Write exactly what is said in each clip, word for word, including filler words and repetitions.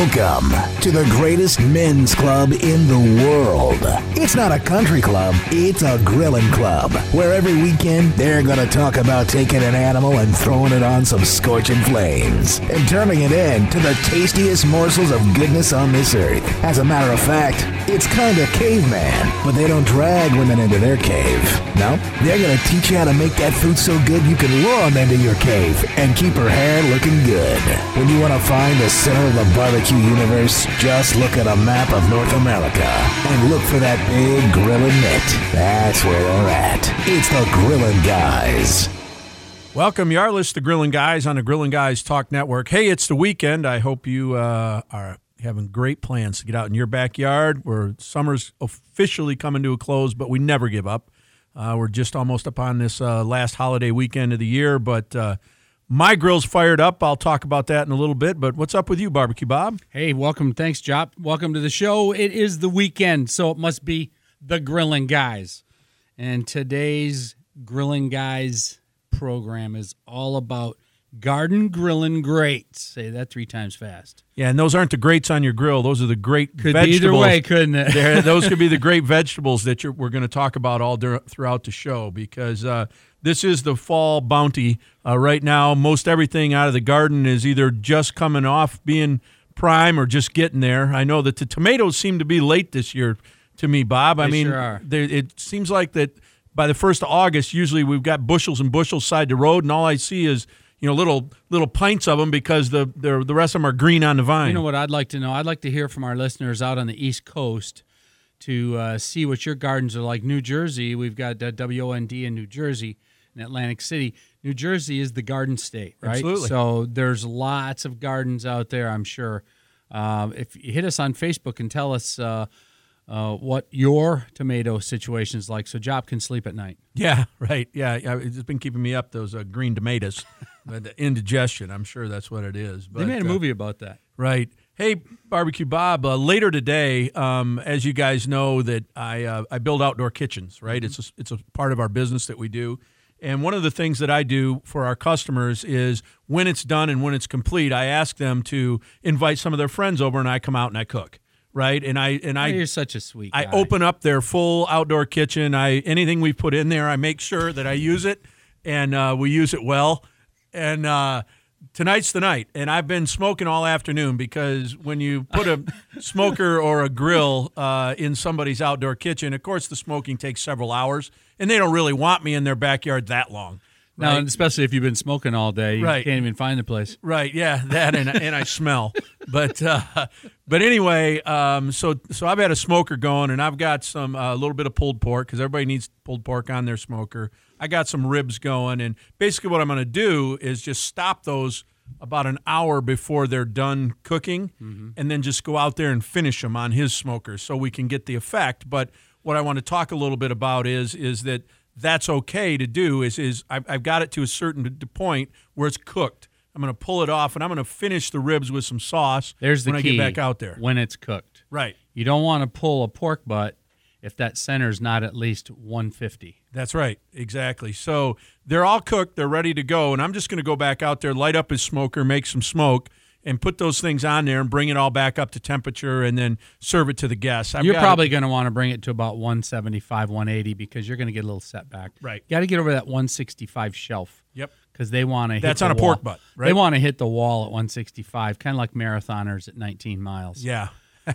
Welcome to the greatest men's club in the world. It's not a country club, it's a grilling club, where every weekend they're going to talk about taking an animal and throwing it on some scorching flames and turning it into the tastiest morsels of goodness on this earth. As a matter of fact, it's kind of caveman, but they don't drag women into their cave. No, they're going to teach you how to make that food so good you can lure them into your cave and keep her hair looking good. When you want to find the center of the barbecue universe, just look at a map of North America and look for that big grilling mitt. That's where they're at. It's the Grillin' Guys. Welcome, you are listening to Grillin' Guys on the Grillin' Guys Talk Network. Hey, it's the weekend. I hope you uh, are having great plans to get out in your backyard. Where summer's officially coming to a close, but we never give up. Uh, we're just almost upon this uh, last holiday weekend of the year, but uh, my grill's fired up. I'll talk about that in a little bit, but what's up with you, Barbecue Bob? Hey, welcome. Thanks, Jop. Welcome to the show. It is the weekend, so it must be the Grillin' Guys. And today's Grillin' Guys program is all about garden grilling greats. Say that three times fast. Yeah, and those aren't the grates on your grill. Those are the great could vegetables. Could be either way, couldn't it? Those could be the great vegetables that you're, we're going to talk about all dur- throughout the show because uh, this is the fall bounty. Uh, right now, most everything out of the garden is either just coming off being prime or just getting there. I know that the tomatoes seem to be late this year to me, Bob. They I mean, sure are. It seems like that by the first of August, usually we've got bushels and bushels side the road, and all I see is you know, little little pints of them because the the the rest of them are green on the vine. You know what I'd like to know? I'd like to hear from our listeners out on the East Coast to uh, see what your gardens are like. New Jersey, we've got uh, W O N D in New Jersey and Atlantic City. New Jersey is the garden state, right? Absolutely. So there's lots of gardens out there, I'm sure. Uh, if you hit us on Facebook and tell us uh, uh, what your tomato situation is like so Job can sleep at night. Yeah, right. Yeah, yeah, it's been keeping me up, those uh, green tomatoes. But the indigestion, I'm sure that's what it is. But, they made a uh, movie about that. Right. Hey, Barbecue Bob, uh, later today, um, as you guys know, that I uh, I build outdoor kitchens, right? Mm-hmm. It's a, it's a part of our business that we do. And one of the things that I do for our customers is when it's done and when it's complete, I ask them to invite some of their friends over and I come out and I cook. Right, and I and I. Oh, you're such a sweet guy. I open up their full outdoor kitchen. I anything we put in there, I make sure that I use it, and uh, we use it well. And uh, tonight's the night, and I've been smoking all afternoon because when you put a smoker or a grill uh, in somebody's outdoor kitchen, of course the smoking takes several hours, and they don't really want me in their backyard that long. Right? Now, especially if you've been smoking all day, you right. can't even find the place. Right, yeah, that and and I smell. But uh, but anyway, um, so so I've had a smoker going, and I've got some a uh, little bit of pulled pork because everybody needs pulled pork on their smoker. I got some ribs going, and basically what I'm going to do is just stop those about an hour before they're done cooking, mm-hmm. and then just go out there and finish them on his smoker so we can get the effect. But what I want to talk a little bit about is is that. That's okay to do is is I've, I've got it to a certain point where it's cooked. I'm going to pull it off, and I'm going to finish the ribs with some sauce There's the when key, I get back out there. When it's cooked. Right. You don't want to pull a pork butt if that center's not at least one fifty. That's right. Exactly. So they're all cooked. They're ready to go, and I'm just going to go back out there, light up his smoker, make some smoke, and put those things on there and bring it all back up to temperature and then serve it to the guests. I've you're probably it. going to want to bring it to about one seventy-five, one eighty because you're going to get a little setback. Right. Got to get over that one sixty-five shelf. Yep. Because they want to hit That's the on a wall. pork butt, right? They want to hit the wall at one sixty-five, kind of like marathoners at nineteen miles. Yeah.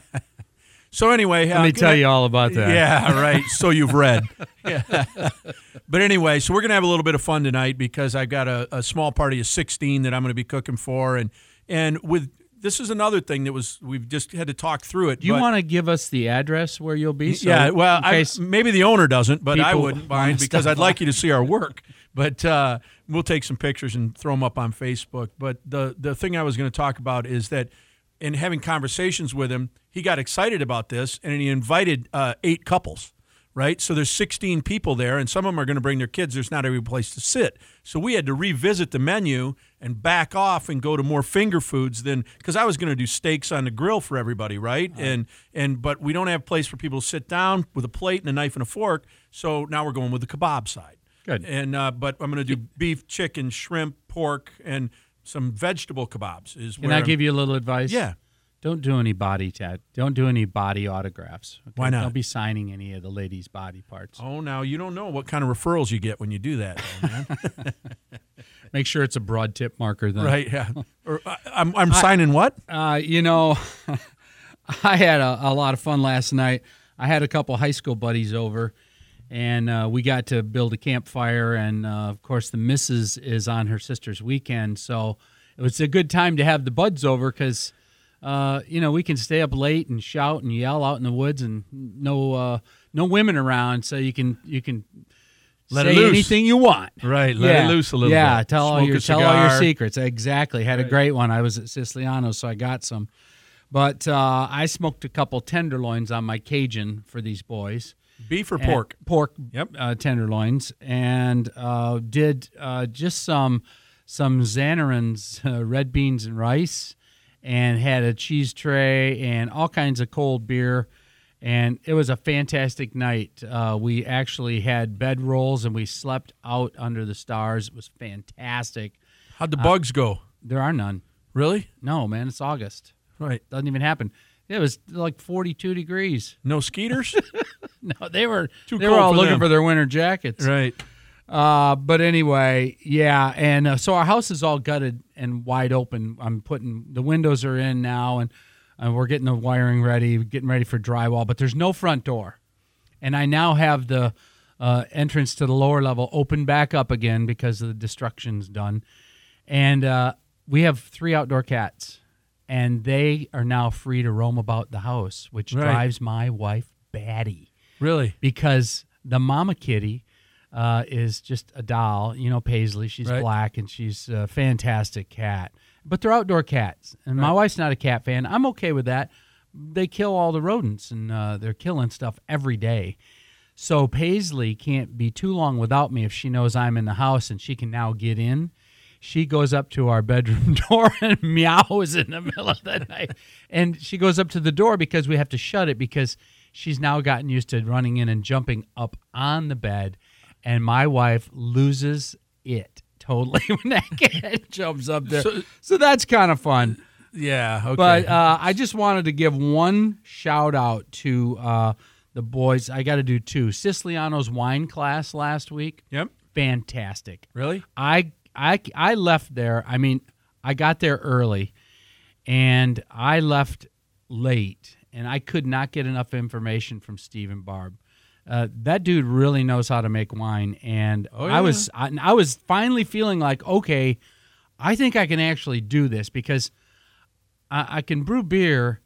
So anyway. Let uh, me tell I, you all about that. Yeah, right. So you've read. Yeah. But anyway, so we're going to have a little bit of fun tonight because I've got a, a small party of sixteen that I'm going to be cooking for. And, and with this is another thing that was we've just had to talk through it. Do you want to give us the address where you'll be? So yeah, well, I, maybe the owner doesn't, but I wouldn't mind because I'd like you to see our work. But uh, we'll take some pictures and throw them up on Facebook. But the, the thing I was going to talk about is that in having conversations with him, he got excited about this, and he invited uh, eight couples, right? So there's sixteen people there, and some of them are going to bring their kids. There's not every place to sit. So we had to revisit the menu and back off and go to more finger foods than – because I was going to do steaks on the grill for everybody, right? right? And and But we don't have a place for people to sit down with a plate and a knife and a fork, so now we're going with the kebab side. Good. And uh, But I'm going to do beef, chicken, shrimp, pork, and some vegetable kebabs. Is Can where I I'm, give you a little advice? Yeah. Don't do any body tat. Don't do any body autographs. Okay? Why not? Don't be signing any of the ladies' body parts. Oh, now you don't know what kind of referrals you get when you do that, though, man. Make sure it's a broad tip marker, then. Right? Yeah. Or I, I'm I'm signing what? Uh, you know, I had a, a lot of fun last night. I had a couple high school buddies over, and uh, we got to build a campfire. And uh, of course, the missus is on her sister's weekend, so it was a good time to have the buds over because. Uh, you know, we can stay up late and shout and yell out in the woods, and no, uh, no women around, so you can you can let say it loose. anything you want. Right, let yeah. it loose a little yeah, bit. Yeah, tell all Smoke your a tell all your cigar. secrets. Exactly. Had Right. a great one. I was at Siciliano, so I got some. But uh, I smoked a couple tenderloins on my Cajun for these boys. Beef or And- pork? Pork. Yep. Uh, tenderloins, and uh, did uh, just some some Xanarin's uh, red beans and rice. And had a cheese tray and all kinds of cold beer, and it was a fantastic night. Uh, we actually had bedrolls, and we slept out under the stars. It was fantastic. How'd the bugs go? There are none. Really? No, man, it's August. Right. Doesn't even happen. It was like forty-two degrees. No skeeters? No, they were Too they cold were all for looking them. for their winter jackets. Right. Uh, but anyway, yeah, and uh, so our house is all gutted and wide open. I'm putting the windows are in now, and uh, we're getting the wiring ready, getting ready for drywall. But there's no front door, and I now have the uh, entrance to the lower level open back up again because of the destruction's done, and uh, we have three outdoor cats, and they are now free to roam about the house, which Right. drives my wife batty Really? because the mama kitty. Uh, is just a doll, you know, Paisley. She's Right. black, and she's a fantastic cat. But they're outdoor cats, and my Right. wife's not a cat fan. I'm okay with that. They kill all the rodents, and uh, they're killing stuff every day. So Paisley can't be too long without me if she knows I'm in the house, and she can now get in. She goes up to our bedroom door and meows in the middle of the night. And she goes up to the door because we have to shut it because she's now gotten used to running in and jumping up on the bed. And my wife loses it totally when that cat jumps up there. So, So- that's kind of fun. Yeah. Okay. But uh, I just wanted to give one shout out to uh, the boys. I got to do two. Siciliano's wine class last week. Yep. Fantastic. Really? I, I, I left there. I mean, I got there early, and I left late, and I could not get enough information from Steve and Barb. Uh, that dude really knows how to make wine, and Oh, I yeah. was I, I was finally feeling like, okay, I think I can actually do this because I, I can brew beer,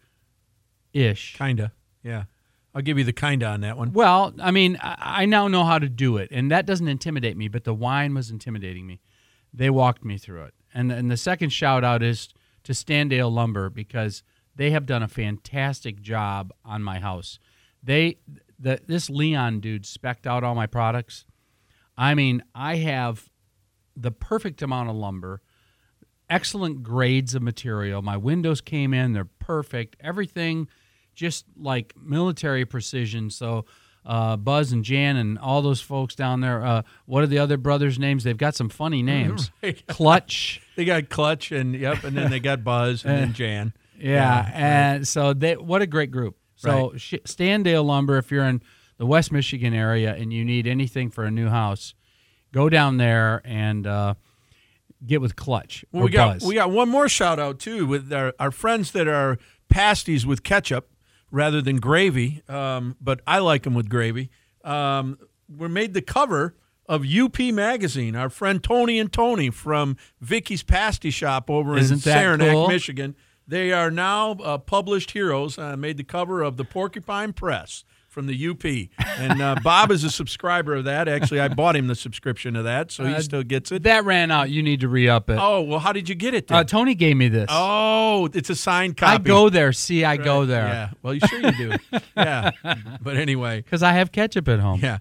ish. Kinda. Yeah. I'll give you the kinda on that one. Well, I mean, I, I now know how to do it, and that doesn't intimidate me, but the wine was intimidating me. They walked me through it. And, and the second shout out is to Standale Lumber because they have done a fantastic job on my house. They the this Leon dude spec'd out all my products. I mean, I have the perfect amount of lumber, excellent grades of material. My windows came in, they're perfect. Everything just like military precision. So uh, Buzz and Jan and all those folks down there, uh, what are the other brothers' names? They've got some funny names. Right. Clutch. They got Clutch and yep, and then they got Buzz and then Jan. Yeah, and so they what a great group. So Right. sh- Standale Lumber, if you're in the West Michigan area and you need anything for a new house, go down there and uh, get with Clutch Well, or we got Buzz. we got one more shout out too with our, our friends that are pasties with ketchup rather than gravy, um, but I like them with gravy. Um, we made the cover of U P Magazine. Our friend Tony and Tony from Vicky's Pasty Shop over Isn't in that Saranac, cool? Michigan. They are now uh, published heroes. Uh, made the cover of the Porcupine Press from the U P. And uh, Bob is a subscriber of that. Actually, I bought him the subscription of that, so he Uh, still gets it. That ran out. You need to re-up it. Oh, well, how did you get it then? Uh, Tony gave me this. Oh, it's a signed copy. I go there. See, I go Right. there. Yeah. Well, you sure you do. Yeah. But anyway, Because I have ketchup at home. yeah.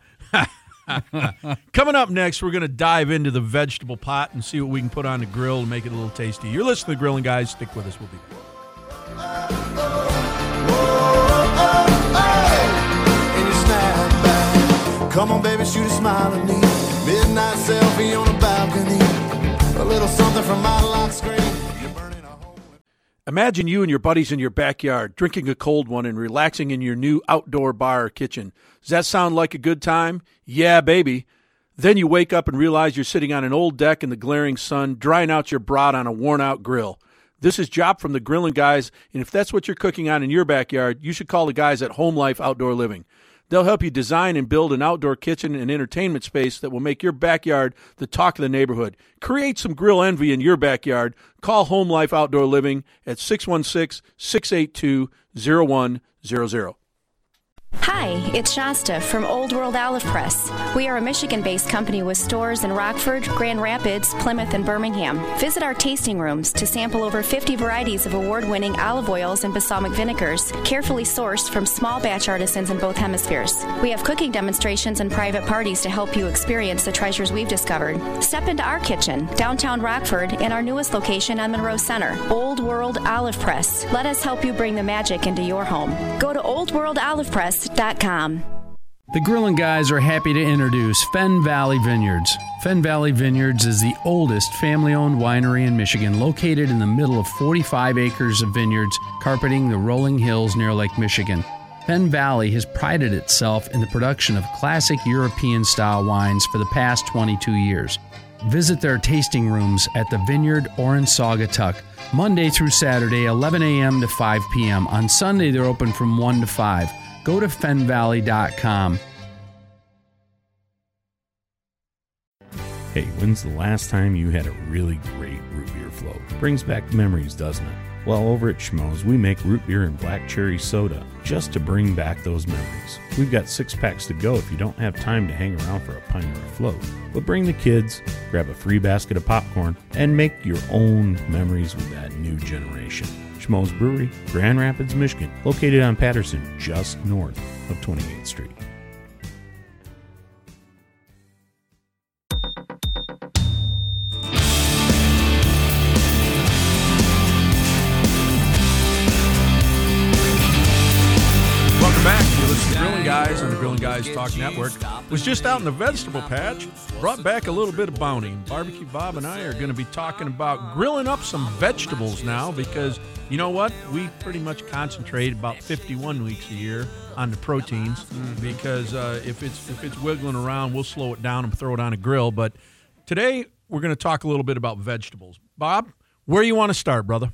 Coming up next, we're going to dive into the vegetable pot and see what we can put on the grill to make it a little tasty. You're listening to the Grilling Guys. Stick with us. We'll be back. And you snap back. Come on, baby, shoot a smile at me. Midnight selfie on a balcony. A little something from my lock screen. You're burning a hole. Imagine you and your buddies in your backyard drinking a cold one and relaxing in your new outdoor bar or kitchen. Does that sound like a good time? Yeah, baby. Then you wake up and realize you're sitting on an old deck in the glaring sun, drying out your brat on a worn-out grill. This is Jop from the Grillin' Guys, and if that's what you're cooking on in your backyard, you should call the guys at Home Life Outdoor Living. They'll help you design and build an outdoor kitchen and entertainment space that will make your backyard the talk of the neighborhood. Create some grill envy in your backyard. Call Home Life Outdoor Living at six one six, six eight two, zero one zero zero. Hi, it's Shasta from Old World Olive Press. We are a Michigan-based company with stores in Rockford, Grand Rapids, Plymouth, and Birmingham. Visit our tasting rooms to sample over fifty varieties of award-winning olive oils and balsamic vinegars, carefully sourced from small batch artisans in both hemispheres. We have cooking demonstrations and private parties to help you experience the treasures we've discovered. Step into our kitchen, downtown Rockford, in our newest location on Monroe Center, Old World Olive Press. Let us help you bring the magic into your home. Go to old world olive press dot com. The Grillin' Guys are happy to introduce Fenn Valley Vineyards. Fenn Valley Vineyards is the oldest family-owned winery in Michigan, located in the middle of forty-five acres of vineyards carpeting the rolling hills near Lake Michigan. Fenn Valley has prided itself in the production of classic European-style wines for the past twenty-two years. Visit their tasting rooms at the Vineyard or in Saugatuck, Monday through Saturday, eleven a.m. to five p.m. On Sunday, they're open from one to five. Go to fen valley dot com. Hey, when's the last time you had a really great root beer float? Brings back memories, doesn't it? Well, over at Schmoes, we make root beer and black cherry soda just to bring back those memories. We've got six packs to go if you don't have time to hang around for a pint or a float. But bring the kids, grab a free basket of popcorn, and make your own memories with that new generation. Schmoes Brewery, Grand Rapids, Michigan, located on Patterson, just north of twenty-eighth Street. Welcome back. You're listening to Grillin' Guys on the Grillin' Guys Talk Network. Was just out in the vegetable patch, brought back a little bit of bounty. Barbecue Bob and I are going to be talking about grilling up some vegetables now because, you know what? We pretty much concentrate about fifty-one weeks a year on the proteins mm-hmm. because uh, if it's if it's wiggling around, we'll slow it down and throw it on a grill. But today we're going to talk a little bit about vegetables. Bob, where you want to start, brother?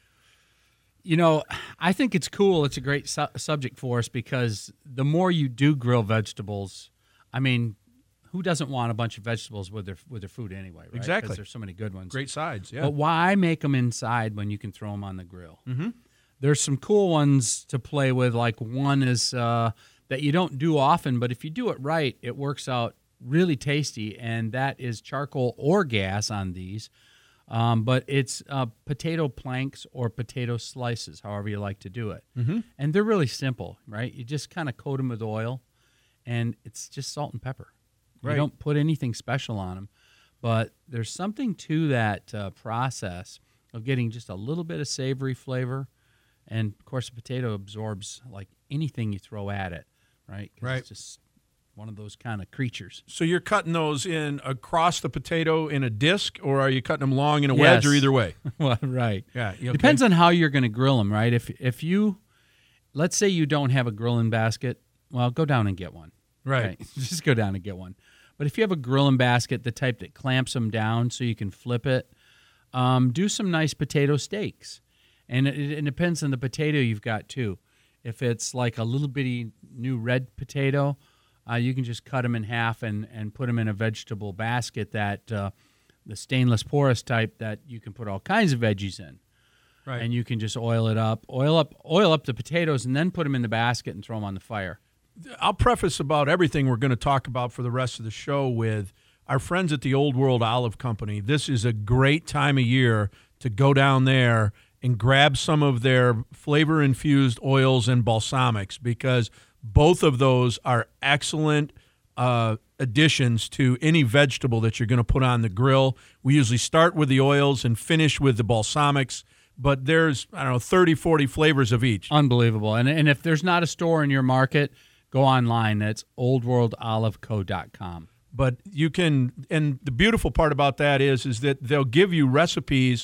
You know, I think it's cool. It's a great su- subject for us because the more you do grill vegetables, I mean, who doesn't want a bunch of vegetables with their with their food anyway, right? Exactly. Because there's so many good ones. Great sides, yeah. But why make them inside when you can throw them on the grill? Mm-hmm. There's some cool ones to play with. Like one is uh, that you don't do often, but if you do it right, it works out really tasty, and that is charcoal or gas on these. Um, but it's uh, potato planks or potato slices, however you like to do it. Mm-hmm. And they're really simple, right? You just kind of coat them with oil, and it's just salt and pepper. Right. You don't put anything special on them. But there's something to that uh, process of getting just a little bit of savory flavor. And, of course, the potato absorbs like anything you throw at it, right? 'Cause right. It's just one of those kind of creatures. So you're cutting those in across the potato in a disc, or are you cutting them long in a Yes. wedge, or either way? Well, right. Yeah. you okay? Depends on how you're going to grill them, right? If if you, let's say you don't have a grilling basket, well, go down and get one. Right. Just go down and get one. But if you have a grilling basket, the type that clamps them down so you can flip it, um, do some nice potato steaks. And it, it depends on the potato you've got, too. If it's like a little bitty new red potato, Uh, you can just cut them in half and, and put them in a vegetable basket, that uh, the stainless porous type that you can put all kinds of veggies in. Right. And you can just oil it up, oil up, oil up the potatoes, and then put them in the basket and throw them on the fire. I'll preface about everything we're going to talk about for the rest of the show with our friends at the Old World Olive Company. This is a great time of year to go down there and grab some of their flavor-infused oils and balsamics, because both of those are excellent uh, additions to any vegetable that you're going to put on the grill. We usually start with the oils and finish with the balsamics, but there's, I don't know, thirty, forty flavors of each. Unbelievable. And and if there's not a store in your market, go online. That's old world olive co dot com. But you can, and the beautiful part about that is, is that they'll give you recipes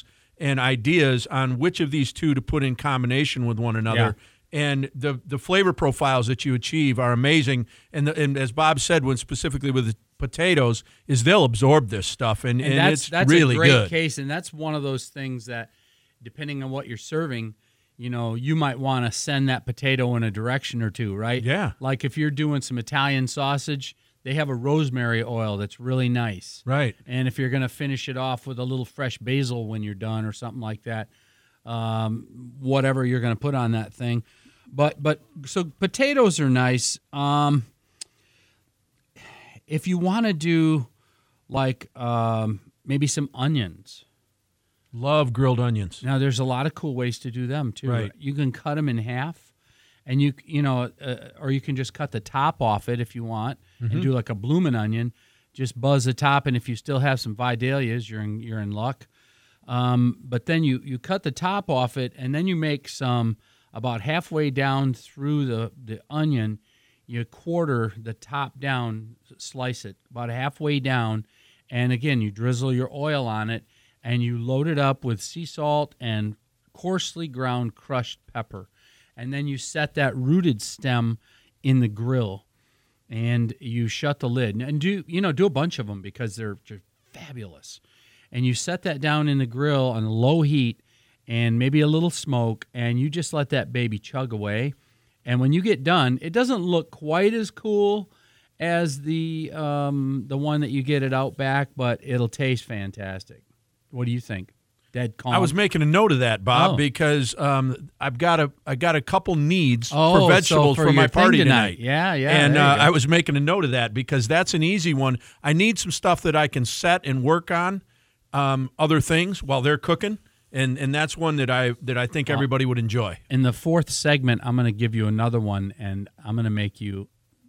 and ideas on which of these two to put in combination with one another. Yeah. And the the flavor profiles that you achieve are amazing. And the, and as Bob said, when specifically with the potatoes, is they'll absorb this stuff, and, and, and that's, it's that's really a great good. case, and that's one of those things that, depending on what you're serving, you know, you might want to send that potato in a direction or two, right? Yeah. Like if you're doing some Italian sausage, they have a rosemary oil that's really nice. Right. And if you're going to finish it off with a little fresh basil when you're done or something like that, um, whatever you're going to put on that thing. But, but so potatoes are nice. Um, if you want to do like um, maybe some onions. Love grilled onions. Now, there's a lot of cool ways to do them, too. Right. You can cut them in half, and you you know, uh, or you can just cut the top off it if you want, mm-hmm. and do like a bloomin' onion. Just buzz the top, and if you still have some vidalias, you're in you're in luck. Um, but then you you cut the top off it, and then you make some about halfway down through the the onion. You quarter the top down, slice it about halfway down, and again you drizzle your oil on it. And you load it up with sea salt and coarsely ground crushed pepper. And then you set that rooted stem in the grill. And you shut the lid. And do you know do a bunch of them because they're just fabulous. And you set that down in the grill on low heat and maybe a little smoke. And you just let that baby chug away. And when you get done, it doesn't look quite as cool as the um, the one that you get at Outback, but it'll taste fantastic. What do you think? Dead calm. I was making a note of that, Bob, oh. because um, I've got a I got a couple needs oh, for vegetables so for, for my party tonight. tonight. Yeah, yeah. And uh, I was making a note of that because that's an easy one. I need some stuff that I can set and work on, um, other things while they're cooking, and and that's one that I that I think everybody would enjoy. In the fourth segment, I'm going to give you another one, and I'm going to make you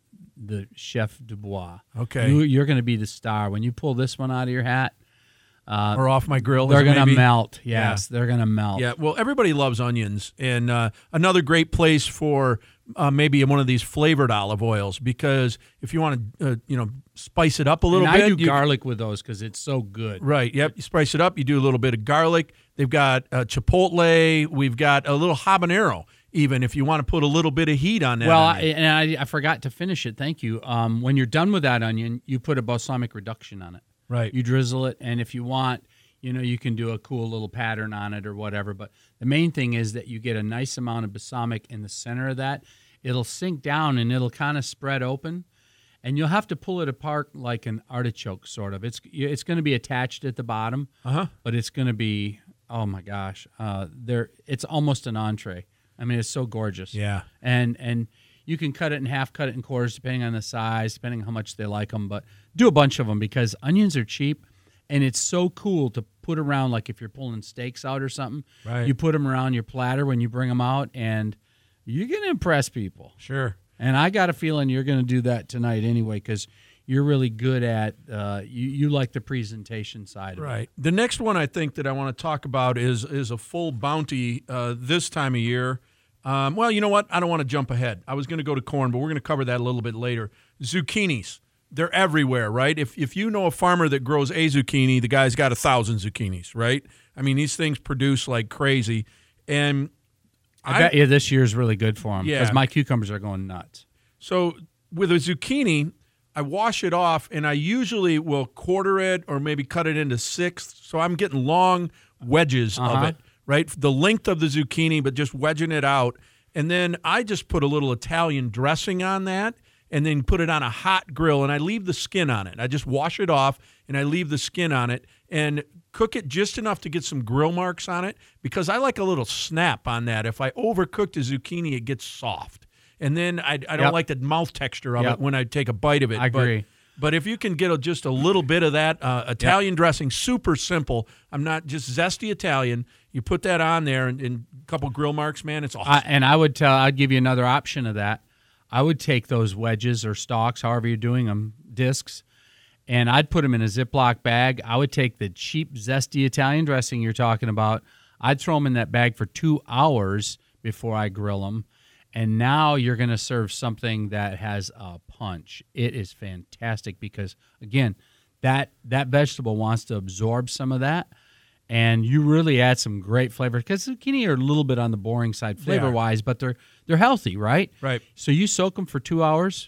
the chef du bois. Okay, you, you're going to be the star when you pull this one out of your hat. Uh, or off my grill. They're going to maybe? melt. Yes, yeah. They're going to melt. Yeah, well, everybody loves onions. And uh, another great place for uh, maybe one of these flavored olive oils, because if you want to, uh, you know, spice it up a little and bit. I do you, garlic with those because it's so good. Right, yep. You spice it up. You do a little bit of garlic. They've got uh, chipotle. We've got a little habanero, even, if you want to put a little bit of heat on that. Well, I, and I, I forgot to finish it. Thank you. Um, when you're done with that onion, you put a balsamic reduction on it. Right. You drizzle it, and if you want, you know, you can do a cool little pattern on it or whatever. But the main thing is that you get a nice amount of balsamic in the center of that. It'll sink down, and it'll kind of spread open. And you'll have to pull it apart like an artichoke, sort of. It's it's going to be attached at the bottom, uh-huh. but it's going to be, oh, my gosh. Uh, there, it's almost an entree. I mean, it's so gorgeous. Yeah. And and you can cut it in half, cut it in quarters, depending on the size, depending on how much they like them. But do a bunch of them because onions are cheap, and it's so cool to put around, like if you're pulling steaks out or something. Right. You put them around your platter when you bring them out, and you're going to impress people. Sure. And I got a feeling you're going to do that tonight anyway because you're really good at uh, you, you like the presentation side of right. it. Right. The next one I think that I want to talk about is is a full bounty uh, this time of year. Um, well, you know what? I don't want to jump ahead. I was going to go to corn, but we're going to cover that a little bit later. Zucchinis. They're everywhere, right? If if you know a farmer that grows a zucchini, the guy's got a thousand zucchinis, right? I mean, these things produce like crazy. And I, I bet you this year's really good for them because yeah. my cucumbers are going nuts. So with a zucchini, I wash it off, and I usually will quarter it or maybe cut it into sixths. So I'm getting long wedges uh-huh. of it, right? The length of the zucchini, but just wedging it out. And then I just put a little Italian dressing on that and then put it on a hot grill, and I leave the skin on it. I just wash it off, and I leave the skin on it and cook it just enough to get some grill marks on it because I like a little snap on that. If I overcook the zucchini, it gets soft. And then I, I don't yep. like the mouth texture of yep. it when I take a bite of it. I agree. But, but if you can get a, just a little bit of that uh, Italian yep. dressing, super simple. I'm not just zesty Italian. You put that on there and, and a couple grill marks, man, it's awesome. I, and I would tell, I'd give you another option of that. I would take those wedges or stalks, however you're doing them, discs, and I'd put them in a Ziploc bag. I would take the cheap, zesty Italian dressing you're talking about. I'd throw them in that bag for two hours before I grill them. And now you're going to serve something that has a punch. It is fantastic because, again, that that vegetable wants to absorb some of that. and you really add some great flavor because zucchini are a little bit on the boring side flavor-wise, but they're they're healthy, right? Right. So you soak them for two hours,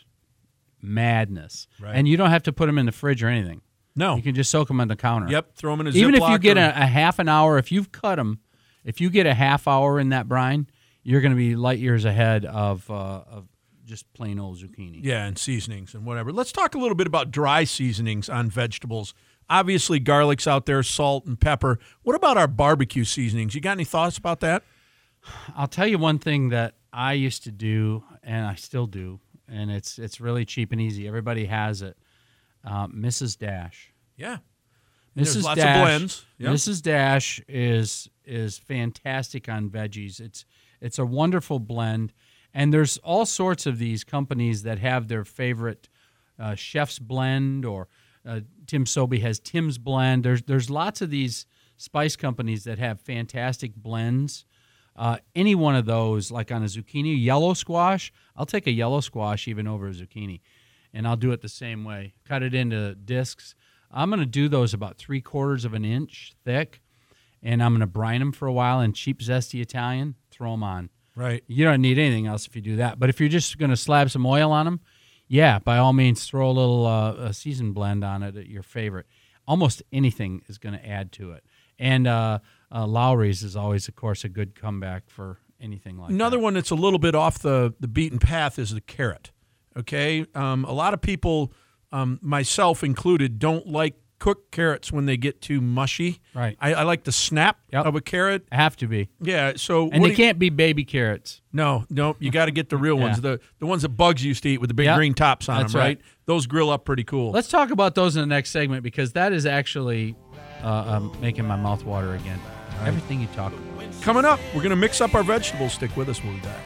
madness. Right. And you don't have to put them in the fridge or anything. No. You can just soak them on the counter. Yep, throw them in a Ziploc. Even if you get or, a, a half an hour, if you've cut them, if you get a half hour in that brine, you're going to be light years ahead of uh, of just plain old zucchini. Yeah, and seasonings and whatever. Let's talk a little bit about dry seasonings on vegetables. Obviously, garlic's out there, salt and pepper. What about our barbecue seasonings? You got any thoughts about that? I'll tell you one thing that I used to do, and I still do, and it's it's really cheap and easy. Everybody has it. Uh, Missus Dash. Yeah. Missus There's lots Dash, of blends. Yep. Missus Dash is is fantastic on veggies. It's it's a wonderful blend, and there's all sorts of these companies that have their favorite uh, chef's blend, or uh, Tim Sobey has Tim's blend. There's there's lots of these spice companies that have fantastic blends. Uh, any one of those, like on a zucchini, yellow squash, I'll take a yellow squash even over a zucchini, and I'll do it the same way. Cut it into discs. I'm going to do those about three quarters of an inch thick, and I'm going to brine them for a while in cheap, zesty Italian, throw them on. Right. You don't need anything else if you do that. But if you're just going to slab some oil on them, yeah, by all means, throw a little uh, a seasoned blend on it at your favorite. Almost anything is going to add to it. And uh, uh, Lowry's is always, of course, a good comeback for anything like Another that. one that's a little bit off the, the beaten path is the carrot. Okay? Um, a lot of people, um, myself included, don't like cooked carrots when they get too mushy. Right. I, I like the snap Yep. of a carrot. Have to be. Yeah, so And what they do you- can't be baby carrots. No, no, you got to get the real ones, Yeah. the the ones that Bugs used to eat with the big Yep. green tops on That's them, right? right. Those grill up pretty cool. Let's talk about those in the next segment, because that is actually uh, um, making my mouth water again. Everything you talk about. Coming up, we're going to mix up our vegetables. Stick with us. We'll be back.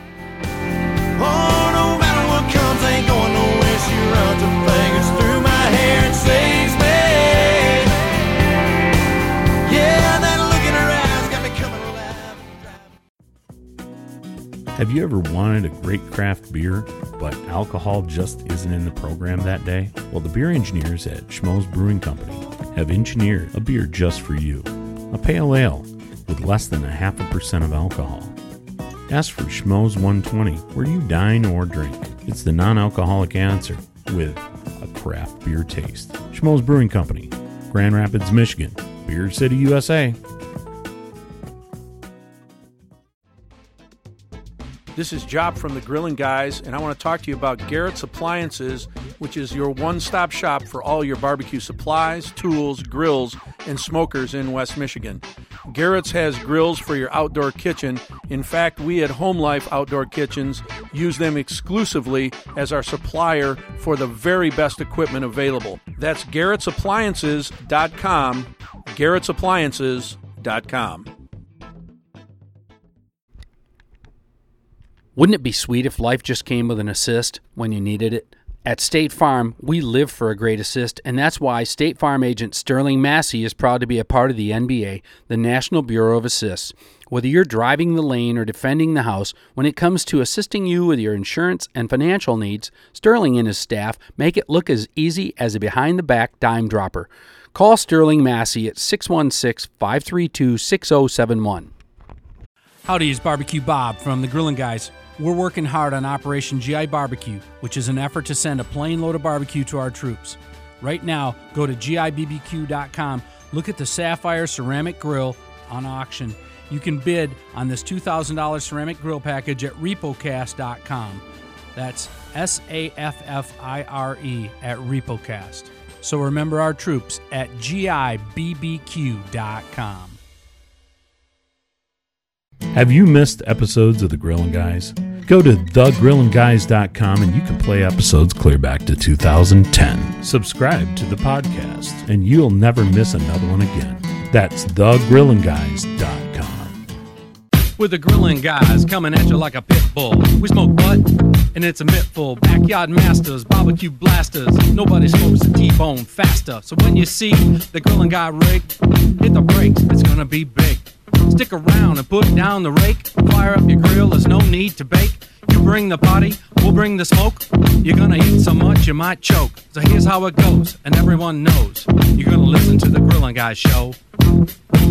Oh, no matter what comes, ain't going nowhere. She runs her fingers through my hair and saves me. Yeah, that look in her eyes got me coming alive. Have you ever wanted a great craft beer, but alcohol just isn't in the program that day? Well, the beer engineers at Schmoes Brewing Company have engineered a beer just for you. A pale ale with less than a half a percent of alcohol. Ask for Schmoes one twenty where you dine or drink. It's the non-alcoholic answer with a craft beer taste. Schmoes Brewing Company, Grand Rapids, Michigan. Beer City, U S A. This is Job from the Grilling Guys, and I want to talk to you about Garrett's Appliances, which is your one-stop shop for all your barbecue supplies, tools, grills, and smokers in West Michigan. Garrett's has grills for your outdoor kitchen. In fact, we at Home Life Outdoor Kitchens use them exclusively as our supplier for the very best equipment available. That's Garrett's Appliances dot com, Garrett's Appliances dot com. Wouldn't it be sweet if life just came with an assist when you needed it? At State Farm, we live for a great assist, and that's why State Farm agent Sterling Massey is proud to be a part of the N B A, the National Bureau of Assists. Whether you're driving the lane or defending the house, when it comes to assisting you with your insurance and financial needs, Sterling and his staff make it look as easy as a behind-the-back dime dropper. Call Sterling Massey at six one six, five three two, six zero seven one. Howdy, it's Barbecue Bob from the Grilling Guys. We're working hard on Operation G I Barbecue, which is an effort to send a plane load of barbecue to our troops. Right now, go to G I B B Q dot com, look at the Sapphire Ceramic Grill on auction. You can bid on this two thousand dollars ceramic grill package at repocast dot com. That's S A F F I R E at Repocast. So remember our troops at G I B B Q dot com. Have you missed episodes of The Grillin' Guys? Go to the grillin guys dot com and you can play episodes clear back to two thousand ten. Subscribe to the podcast and you'll never miss another one again. That's the grillin guys dot com. With the Grilling Guys coming at you like a pit bull. We smoke butt, and it's a mittful. Backyard masters, barbecue blasters. Nobody smokes a T-bone faster. So when you see the Grilling Guy rig, hit the brakes, it's gonna be big. Stick around and put down the rake. Fire up your grill, there's no need to bake. You bring the party, we'll bring the smoke. You're gonna eat so much you might choke. So here's how it goes, and everyone knows. You're gonna listen to the Grilling Guy show.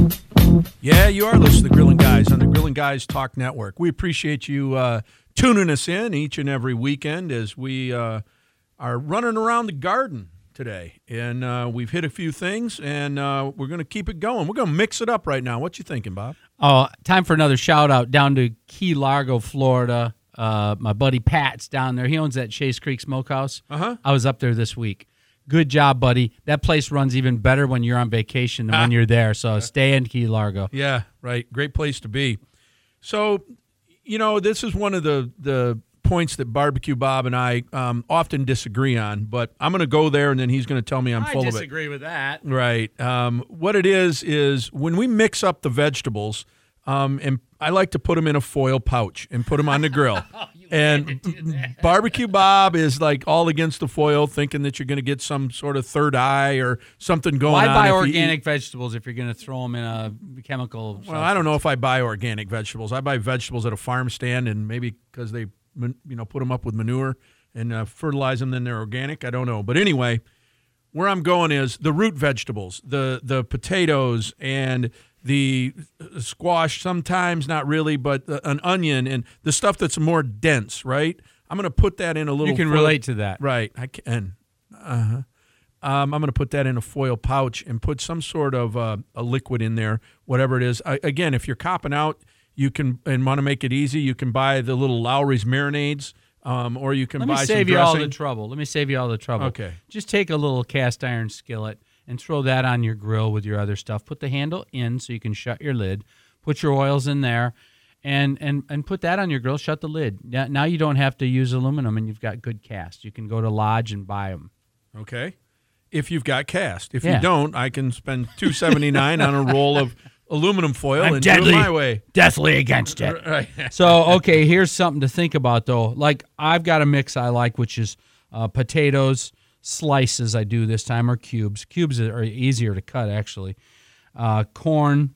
Yeah, you are listening to Grilling Guys on the Grilling Guys Talk Network. We appreciate you uh, tuning us in each and every weekend as we uh, are running around the garden today. And uh, we've hit a few things, and uh, we're going to keep it going. We're going to mix it up right now. What you thinking, Bob? Oh, time for another shout-out down to Key Largo, Florida. Uh, my buddy Pat's down there. He owns that Chase Creek Smokehouse. Uh-huh. I was up there this week. Good job, buddy. That place runs even better when you're on vacation than ah. when you're there. So stay in Key Largo. Yeah, right. Great place to be. So, you know, this is one of the, the points that Barbecue Bob and I um, often disagree on, but I'm going to go there and then he's going to tell me I'm I full of it. I disagree with that. Right. Um, what it is is when we mix up the vegetables, um, and I like to put them in a foil pouch and put them on the grill. oh, and Barbecue Bob is like all against the foil, thinking that you're going to get some sort of third eye or something going Why on. Why buy organic vegetables if you're going to throw them in a chemical Well, substance? I don't know if I buy organic vegetables. I buy vegetables at a farm stand, and maybe because they you know put them up with manure and uh, fertilize them, then they're organic. I don't know. But anyway, where I'm going is the root vegetables, the the potatoes and the squash, sometimes not really, but an onion and the stuff that's more dense, right? I'm going to put that in a little. You can foil, relate to that, right? I can. Uh-huh. Um, I'm going to put that in a foil pouch and put some sort of uh, a liquid in there, whatever it is. I, again, if you're copping out, you can and want to make it easy, you can buy the little Lowry's marinades, um, or you can Let buy me some save you dressing. all the trouble. Let me save you all the trouble. Okay. Just take a little cast iron skillet and throw that on your grill with your other stuff. Put the handle in so you can shut your lid. Put your oils in there, and and and put that on your grill. Shut the lid. Now, now you don't have to use aluminum, and you've got good cast. You can go to Lodge and buy them. Okay. If you've got cast. If Yeah. you don't, I can spend two seventy-nine on a roll of aluminum foil I'm and deadly, do it my way. Deathly against it. Right. So, okay, here's something to think about, though. Like, I've got a mix I like, which is uh, potatoes, slices I do this time, or cubes. Cubes are easier to cut, actually. Uh, corn,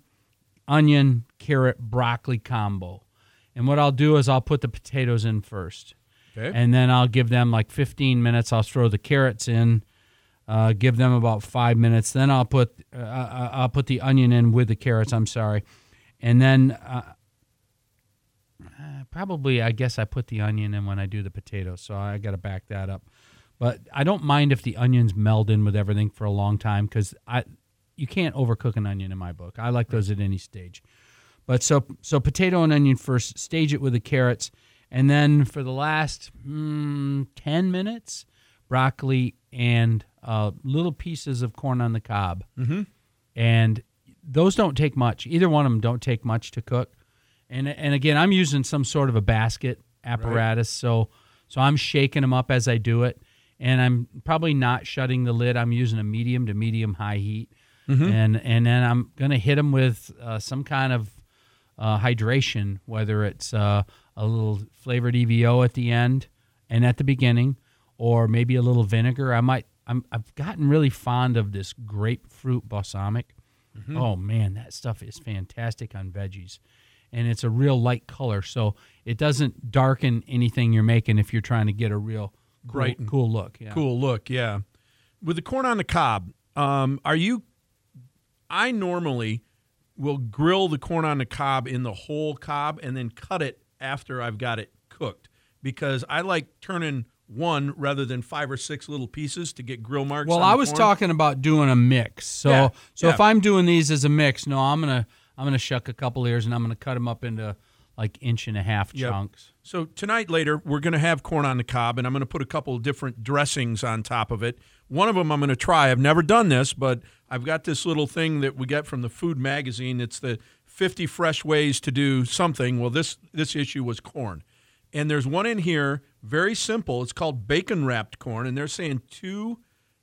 onion, carrot, broccoli combo. And what I'll do is I'll put the potatoes in first. Okay. And then I'll give them like fifteen minutes. I'll throw the carrots in, uh, give them about five minutes. Then I'll put uh, I'll put the onion in with the carrots, I'm sorry. And then uh, uh, probably, I guess I put the onion in when I do the potatoes, so I got to back that up. But I don't mind if the onions meld in with everything for a long time because I, you can't overcook an onion in my book. I like those at any stage. But so so potato and onion first, stage it with the carrots, and then for the last mm, ten minutes, broccoli and uh, little pieces of corn on the cob. Mm-hmm. And those don't take much. Either one of them don't take much to cook. And and again, I'm using some sort of a basket apparatus, right. so so I'm shaking them up as I do it. And I'm probably not shutting the lid. I'm using a medium to medium high heat. Mm-hmm. And and then I'm going to hit them with uh, some kind of uh, hydration, whether it's uh, a little flavored E V O at the end and at the beginning, or maybe a little vinegar. I might, I'm, I've gotten really fond of this grapefruit balsamic. Mm-hmm. Oh, man, that stuff is fantastic on veggies. And it's a real light color, so it doesn't darken anything you're making if you're trying to get a real bright, cool, cool look. Yeah. Cool look, yeah. With the corn on the cob, um, are you – I normally will grill the corn on the cob in the whole cob and then cut it after I've got it cooked because I like turning one rather than five or six little pieces to get grill marks Well, on I the was corn. talking about doing a mix. So Yeah, so yeah. if I'm doing these as a mix, no, I'm going to I'm gonna shuck a couple ears and I'm going to cut them up into like inch and a half Yep. chunks. So tonight later, we're going to have corn on the cob, and I'm going to put a couple of different dressings on top of it. One of them I'm going to try. I've never done this, but I've got this little thing that we get from the Food Magazine. It's the fifty fresh ways to do something. Well, this this issue was corn. And there's one in here, very simple. It's called bacon-wrapped corn, and they're saying two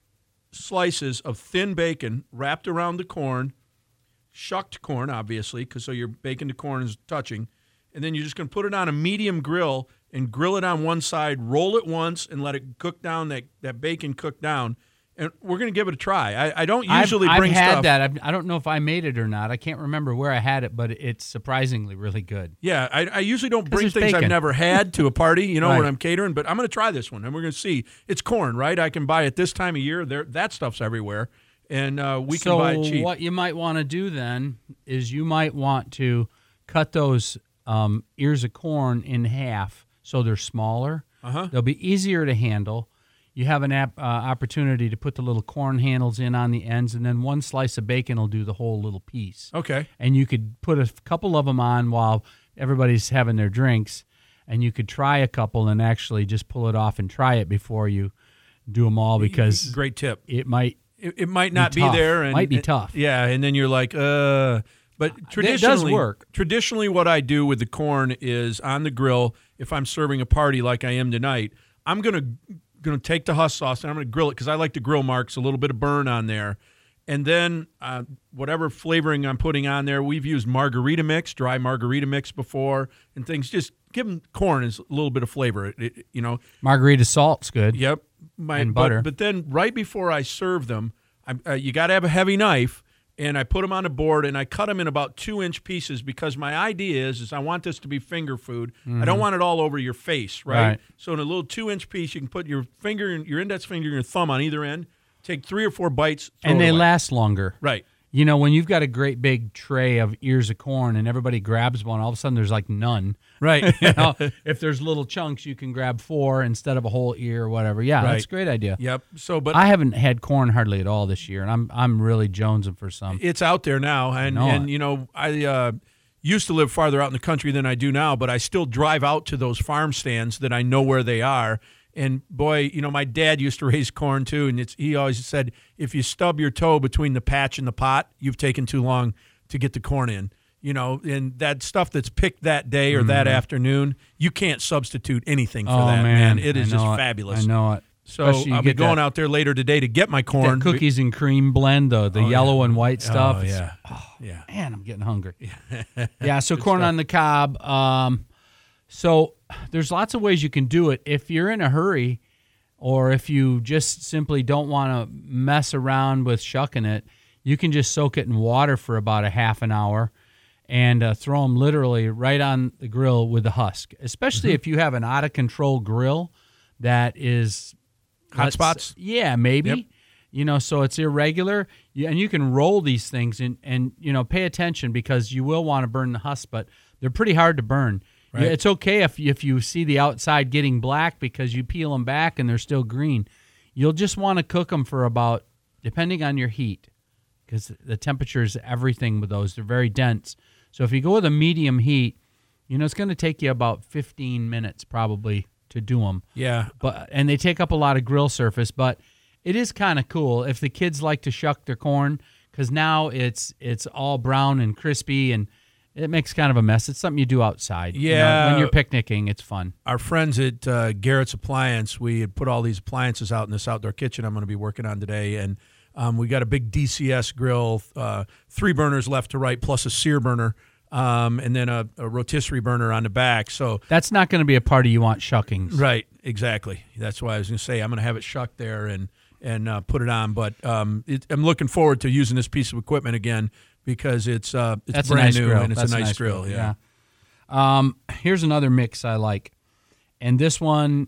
slices of thin bacon wrapped around the corn, shucked corn, obviously, because so your bacon to corn is touching, and then you're just going to put it on a medium grill and grill it on one side, roll it once, and let it cook down, that, that bacon cook down. And we're going to give it a try. I, I don't usually I've, bring I've had stuff. that. I've, I don't know if I made it or not. I can't remember where I had it, but it's surprisingly really good. Yeah, I, I usually don't bring there's things I've bacon. never had to a party, you know, Right. when I'm catering, but I'm going to try this one, and we're going to see. It's corn, right? I can buy it this time of year. There, that stuff's everywhere. and uh, we so can buy it cheap. So what you might want to do then is you might want to cut those um, ears of corn in half so they're smaller. Uh-huh. They'll be easier to handle. You have an ap- uh, opportunity to put the little corn handles in on the ends, and then one slice of bacon will do the whole little piece. Okay. And you could put a couple of them on while everybody's having their drinks, and you could try a couple and actually just pull it off and try it before you do them all, because great tip. It might it, it might not be, be tough. there. And, might be and, tough. Yeah, and then you're like, uh. But traditionally, it does work. Traditionally, what I do with the corn is on the grill. If I'm serving a party like I am tonight, I'm gonna gonna take the husk sauce and I'm gonna grill it because I like the grill marks, a little bit of burn on there, and then uh, whatever flavoring I'm putting on there. We've used margarita mix, dry margarita mix before, and things. Just give them corn is a little bit of flavor. It, it, you know, margarita salt's good. Yep, my, and butter. But, but then right before I serve them, I, uh, you got to have a heavy knife. And I put them on a board, and I cut them in about two-inch pieces because my idea is, is I want this to be finger food. Mm-hmm. I don't want it all over your face, right? right? So in a little two-inch piece, you can put your finger, your index finger and your thumb on either end, take three or four bites, throw and it they away. last longer. Right. You know, when you've got a great big tray of ears of corn and everybody grabs one, all of a sudden there's like none. Right. You know, if there's little chunks, you can grab four instead of a whole ear or whatever. Yeah, right. That's a great idea. Yep. So, but I haven't had corn hardly at all this year, and I'm I'm really jonesing for some. It's out there now, and and you know I uh, used to live farther out in the country than I do now, but I still drive out to those farm stands that I know where they are. And boy, you know, my dad used to raise corn too, and it's, he always said, if you stub your toe between the patch and the pot, you've taken too long to get the corn in. You know, and that stuff that's picked that day or mm-hmm. that afternoon, you can't substitute anything for oh, that, man. man. It is just it. fabulous. I know it. So I'll be going that, out there later today to get my corn. That cookies and cream blend, the, the oh, yellow yeah. and white stuff. Oh, yeah. Oh, yeah. Man, I'm getting hungry. yeah, so corn stuff. On the cob. Um, so there's lots of ways you can do it. If you're in a hurry, or if you just simply don't want to mess around with shucking it, you can just soak it in water for about a half an hour and uh, throw them literally right on the grill with the husk, especially mm-hmm. if you have an out-of-control grill that is... Hot spots? Yeah, maybe. Yep. You know, so it's irregular. And you can roll these things and, and, you know, pay attention because you will want to burn the husk, but they're pretty hard to burn. Right. Yeah, it's okay if if you see the outside getting black because you peel them back and they're still green. You'll just want to cook them for about, depending on your heat, because the temperature is everything with those. They're very dense. So if you go with a medium heat, you know, it's going to take you about fifteen minutes probably to do them. Yeah. But and they take up a lot of grill surface, but it is kind of cool if the kids like to shuck their corn because now it's it's all brown and crispy and it makes kind of a mess. It's something you do outside. Yeah. You know, when you're picnicking, it's fun. Our friends at uh, Garrett's Appliance, we had put all these appliances out in this outdoor kitchen I'm going to be working on today, and um, we got a big D C S grill, uh, three burners left to right, plus a sear burner, um, and then a, a rotisserie burner on the back. So that's not going to be a party you want shuckings. Right, exactly. That's why I was going to say I'm going to have it shucked there and and uh, put it on. But um, it, I'm looking forward to using this piece of equipment again. Because it's uh it's That's brand a nice new grill. and it's That's a nice, a nice grill, grill. yeah. yeah. Um, here's another mix I like, and this one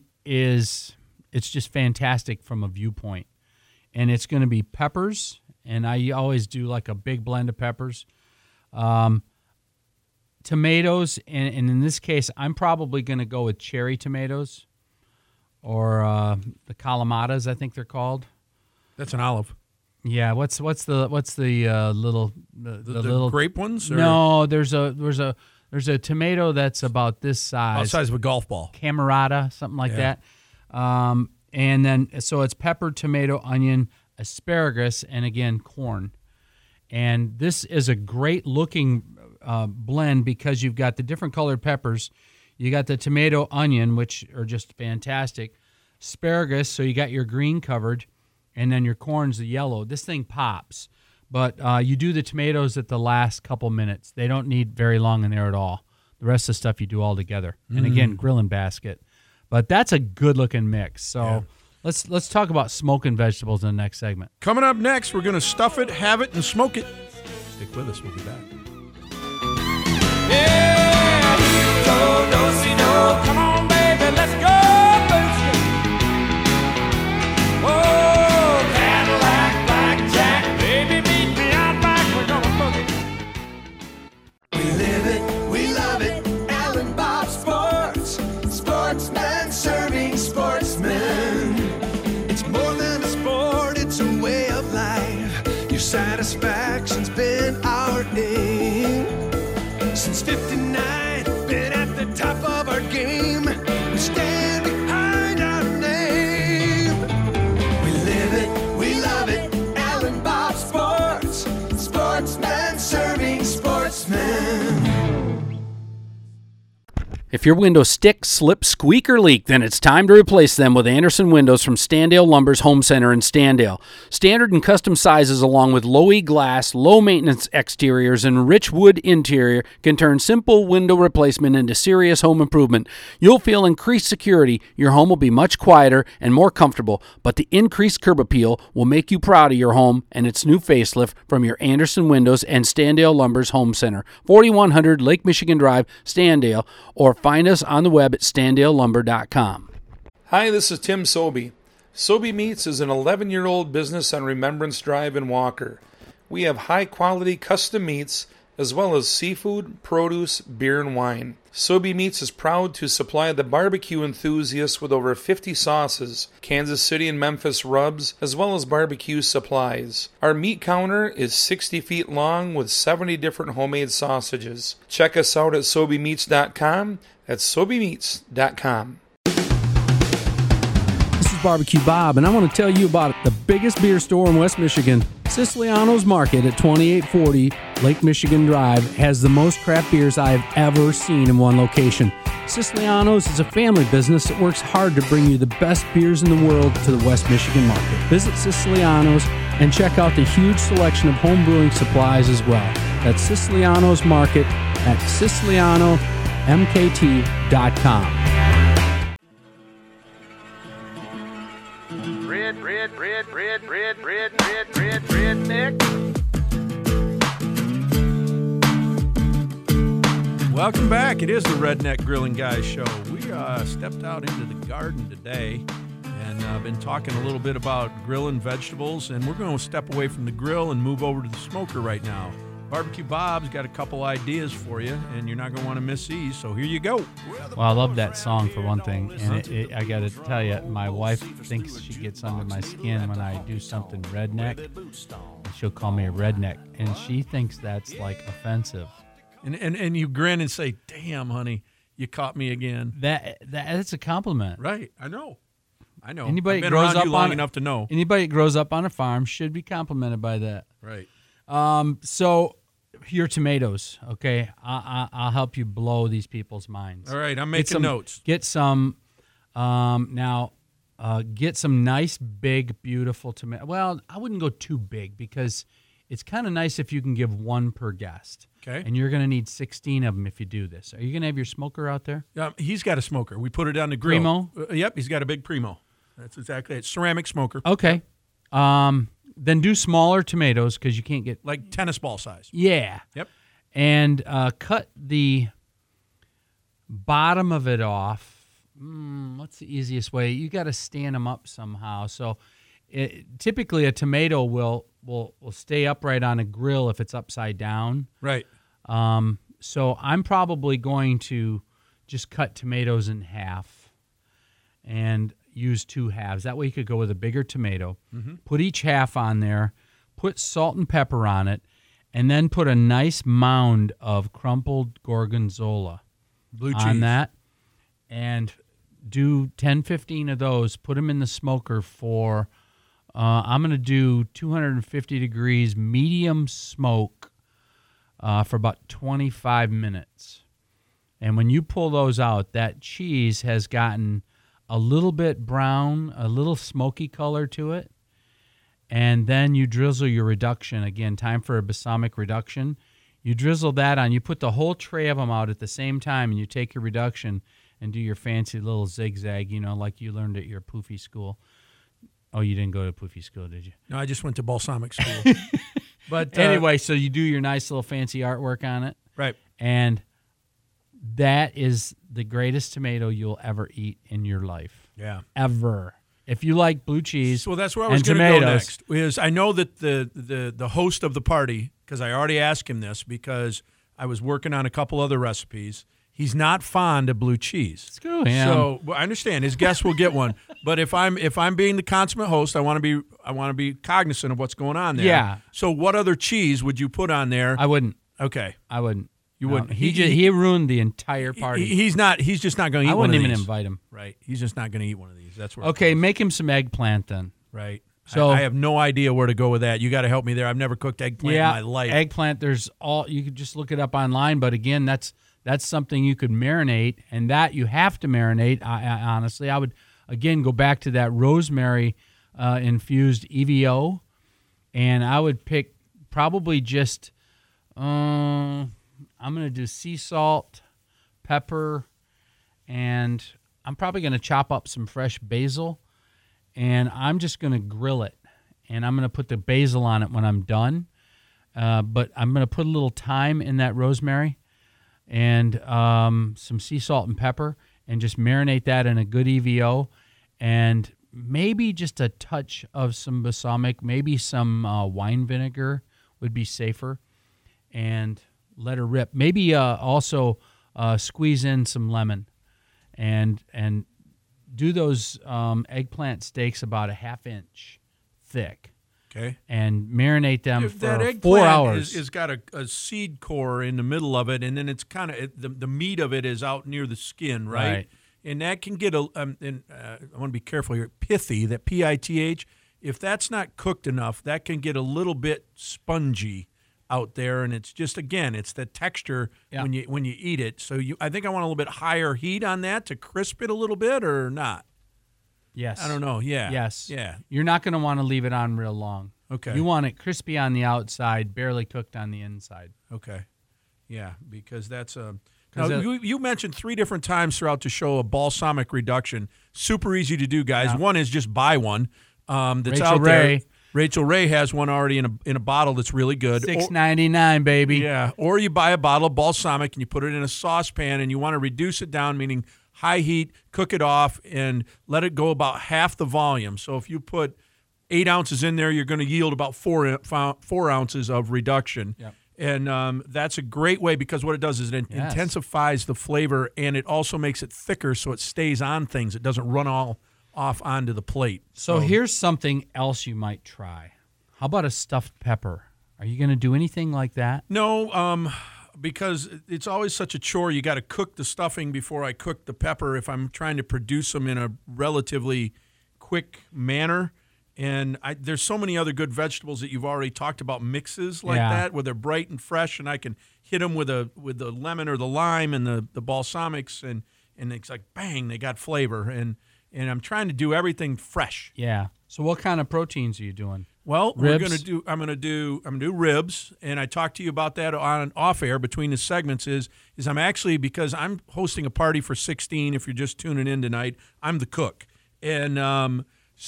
is it's just fantastic from a viewpoint, and it's going to be peppers, and I always do like a big blend of peppers, um, tomatoes, and, and in this case I'm probably going to go with cherry tomatoes, or uh, the Kalamatas I think they're called. That's an olive. Yeah, what's what's the what's the uh, little the, the, the, the little grape ones? Or? No, there's a there's a there's a tomato that's about this size, oh, size of a golf ball, Camerata, something like yeah. that. Um, and then so it's pepper, tomato, onion, asparagus, and again corn. And this is a great looking uh, blend because you've got the different colored peppers, you got the tomato, onion, which are just fantastic, asparagus, so you got your green covered. And then your corn's the yellow. This thing pops. But uh, you do the tomatoes at the last couple minutes. They don't need very long in there at all. The rest of the stuff you do all together. Mm. And again, grilling basket. But that's a good-looking mix. So yeah. let's let's talk about smoking vegetables in the next segment. Coming up next, we're going to stuff it, have it, and smoke it. Stick with us. We'll be back. Yeah, go, no, see, no. Come on, baby, let's go. Whoa. Cadillac, blackjack, denied. Been at the top of our game. We stand behind our name. We live it, we love it. Al and Bob Sports. Sportsman serving sportsmen. If your windows stick, slip, squeak, or leak, then it's time to replace them with Anderson Windows from Standale Lumber's Home Center in Standale. Standard and custom sizes along with low-E glass, low-maintenance exteriors, and rich wood interior can turn simple window replacement into serious home improvement. You'll feel increased security, your home will be much quieter and more comfortable, but the increased curb appeal will make you proud of your home and its new facelift from your Anderson Windows and Standale Lumber's Home Center, forty-one hundred Lake Michigan Drive, Standale, or find us on the web at standale lumber dot com. Hi, this is Tim Sobey. Sobey Meats is an eleven-year-old business on Remembrance Drive in Walker. We have high-quality custom meats as well as seafood, produce, beer, and wine. Sobey Meats is proud to supply the barbecue enthusiasts with over fifty sauces, Kansas City and Memphis rubs, as well as barbecue supplies. Our meat counter is sixty feet long with seventy different homemade sausages. Check us out at sobey meats dot com. That's sobey meats dot com. This is Barbecue Bob, and I want to tell you about the biggest beer store in West Michigan. Siciliano's Market at twenty-eight forty Lake Michigan Drive has the most craft beers I have ever seen in one location. Siciliano's is a family business that works hard to bring you the best beers in the world to the West Michigan market. Visit Siciliano's and check out the huge selection of home brewing supplies as well. That's Siciliano's Market at siciliano m k t dot com. Red, red, red, red, red, red, red, red, redneck. Welcome back. It is the Redneck Grilling Guys show. We uh, stepped out into the garden today and uh, been talking a little bit about grilling vegetables, and we're going to step away from the grill and move over to the smoker right now. Barbecue Bob's got a couple ideas for you, and you're not going to want to miss these, so here you go. Well, I love that song for one thing, and it, it, I got to tell you, my wife thinks she gets under my skin when I do something redneck, and she'll call me a redneck, and she thinks that's, like, offensive. And and, and you grin and say, damn, honey, you caught me again. That, that That's a compliment. Right, I know. I know. Anybody I've been grows around up you long on, enough to know. Anybody that grows up on a farm should be complimented by that. Right. Um. So, your tomatoes, okay? I, I, I'll help you blow these people's minds. All right, I'm Get making some, notes. Get some, um, now, uh, get some nice, big, beautiful tomato. Well, I wouldn't go too big because it's kind of nice if you can give one per guest. Okay. And you're going to need sixteen of them if you do this. Are you going to have your smoker out there? Um, he's got a smoker. We put it on the grill. Primo? Uh, yep, he's got a big Primo. That's exactly it. Ceramic smoker. Okay. Um, then do smaller tomatoes because you can't get... Like tennis ball size. Yeah. Yep. And uh, cut the bottom of it off. Mm, what's the easiest way? You got to stand them up somehow. So it, typically a tomato will, will will stay upright on a grill if it's upside down. Right. Um, so I'm probably going to just cut tomatoes in half and use two halves. That way you could go with a bigger tomato. Mm-hmm. Put each half on there. Put salt and pepper on it. And then put a nice mound of crumpled gorgonzola Blue cheese. on that. And do ten, fifteen of those. Put them in the smoker for, uh, I'm going to do two hundred fifty degrees medium smoke uh, for about twenty-five minutes. And when you pull those out, that cheese has gotten a little bit brown, a little smoky color to it. And then you drizzle your reduction. Again, time for a balsamic reduction. You drizzle that on. You put the whole tray of them out at the same time, and you take your reduction and do your fancy little zigzag, you know, like you learned at your poofy school. Oh, you didn't go to poofy school, did you? No, I just went to balsamic school. But uh, anyway, so you do your nice little fancy artwork on it. Right. And that is the greatest tomato you'll ever eat in your life. Yeah. Ever. If you like blue cheese, well, that's where I was going to go next. Is I know that the the the host of the party, because I already asked him this because I was working on a couple other recipes. He's not fond of blue cheese. Screw him. So well, I understand his guests will get one, but if I'm if I'm being the consummate host, I want to be I want to be cognizant of what's going on there. Yeah. So what other cheese would you put on there? I wouldn't. Okay. I wouldn't. You No, wouldn't. He He, just, he ruined the entire he- party. he's not. He's just not going to eat I one wouldn't of even these. invite him. Right. He's just not going to eat one of these. That's where. it Okay, goes. make him some eggplant then. Right. So- I, I have no idea where to go with that. You got to help me there. I've never cooked eggplant yeah, in my life. eggplant. There's all you could just look it up online. But again, that's that's something you could marinate, and that you have to marinate. I, I, honestly, I would again go back to that rosemary uh, infused E V O, and I would pick probably just. Uh, I'm gonna do sea salt, pepper, and I'm probably gonna chop up some fresh basil, and I'm just gonna grill it, and I'm gonna put the basil on it when I'm done. Uh, but I'm gonna put a little thyme in that rosemary, and um, some sea salt and pepper, and just marinate that in a good E V O, and maybe just a touch of some balsamic, maybe some uh, wine vinegar would be safer, and let her rip. Maybe uh, also uh, squeeze in some lemon, and and do those um, eggplant steaks about a half inch thick, Okay. and marinate them If for that eggplant four hours. Is, is got a, a seed core in the middle of it, and then it's kind of the the meat of it is out near the skin, right? Right. And that can get a. Um, and uh, I want to be careful here. Pithy, that P I T H. If that's not cooked enough, that can get a little bit spongy out there, and it's just again, it's the texture Yeah. when you when you eat it. So you, I think I want a little bit higher heat on that to crisp it a little bit, or not. Yes. I don't know. Yeah. Yes. Yeah. You're not going to want to leave it on real long. Okay. You want it crispy on the outside, barely cooked on the inside. Okay. Yeah, because that's a. 'Cause Now, it- you, you mentioned three different times throughout the show a balsamic reduction. Super easy to do, guys. Yeah. One is just buy one. Um, that's Rachel out there. Ray. Rachel Ray has one already in a in a bottle that's really good. Six Or- ninety nine, baby. yeah, or you buy a bottle of balsamic and you put it in a saucepan and you want to reduce it down, meaning high heat, cook it off, and let it go about half the volume. So if you put eight ounces in there, you're going to yield about four four ounces of reduction. Yep. And um, that's a great way because what it does is it Yes. intensifies the flavor and it also makes it thicker so it stays on things. It doesn't run all off onto the plate. So here's something else you might try. How about a stuffed pepper? Are you going to do anything like that? No, um, because it's always such a chore. You got to cook the stuffing before I cook the pepper if I'm trying to produce them in a relatively quick manner. And I, there's so many other good vegetables that you've already talked about, mixes like Yeah. that, where they're bright and fresh, and I can hit them with a with the lemon or the lime and the, the balsamics, and, and it's like, bang, they got flavor. And, and I'm trying to do everything fresh. Yeah. So what kind of proteins are you doing? Well, we're Ribs? going to do. I'm going to do. I'm going to do ribs, and I talked to you about that on and off air between the segments. Is is I'm actually because I'm hosting a party for sixteen. If you're just tuning in tonight, I'm the cook, and um,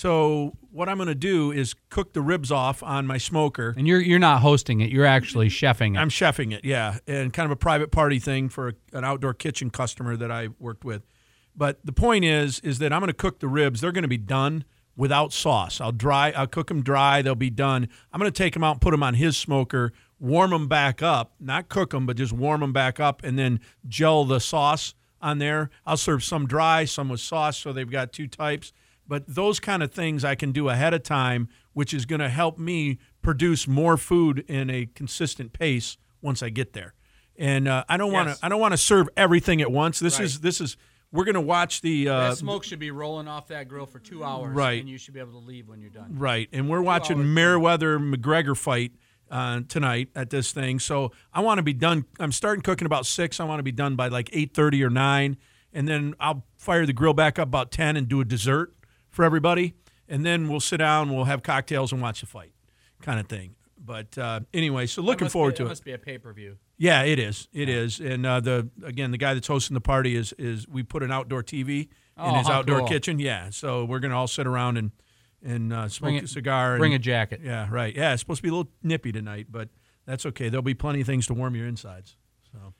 so what I'm going to do is cook the ribs off on my smoker. And you're you're not hosting it. You're actually chefing it. I'm chefing it, yeah, and kind of a private party thing for a, an outdoor kitchen customer that I worked with. But the point is, is that I'm going to cook the ribs. They're going to be done without sauce. I'll dry. I'll cook them dry. They'll be done. I'm going to take them out and put them on his smoker, warm them back up, not cook them, but just warm them back up, and then gel the sauce on there. I'll serve some dry, some with sauce, so they've got two types. But those kind of things I can do ahead of time, which is going to help me produce more food in a consistent pace once I get there. And uh, I don't want to. Yes. I don't want to serve everything at once. This Right. is this is. We're going to watch the uh, that smoke should be rolling off that grill for two hours, Right. and you should be able to leave when you're done. right, and we're watching hours. Merriweather McGregor fight uh, tonight at this thing. So I want to be done. I'm starting cooking about six. I want to be done by like eight thirty or nine, and then I'll fire the grill back up about ten and do a dessert for everybody, and then we'll sit down, we'll have cocktails and watch the fight, kind of thing. But uh, anyway, so looking forward to It it. must be a pay-per-view. Yeah, it is. It is. And uh, the again, the guy that's hosting the party is is we put an outdoor T V in Oh, his how outdoor cool. kitchen. Yeah, so we're gonna all sit around and and uh, smoke Bring a it- cigar. Bring a and, jacket. Yeah, right. Yeah, it's supposed to be a little nippy tonight, but that's okay. There'll be plenty of things to warm your insides. So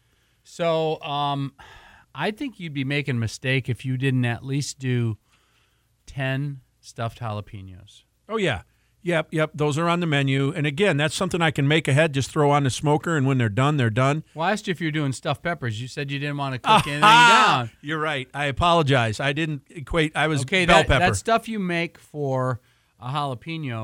So um, I think you'd be making a mistake if you didn't at least do ten stuffed jalapenos. oh yeah. Yep, yep. Those are on the menu. And again, that's something I can make ahead, just throw on the smoker, and when they're done, they're done. Well, I asked you if you're doing stuffed peppers. You said you didn't want to cook anything Ah, down. You're right. I apologize. I didn't equate. I was Okay, bell that, pepper. that stuff you make for a jalapeno,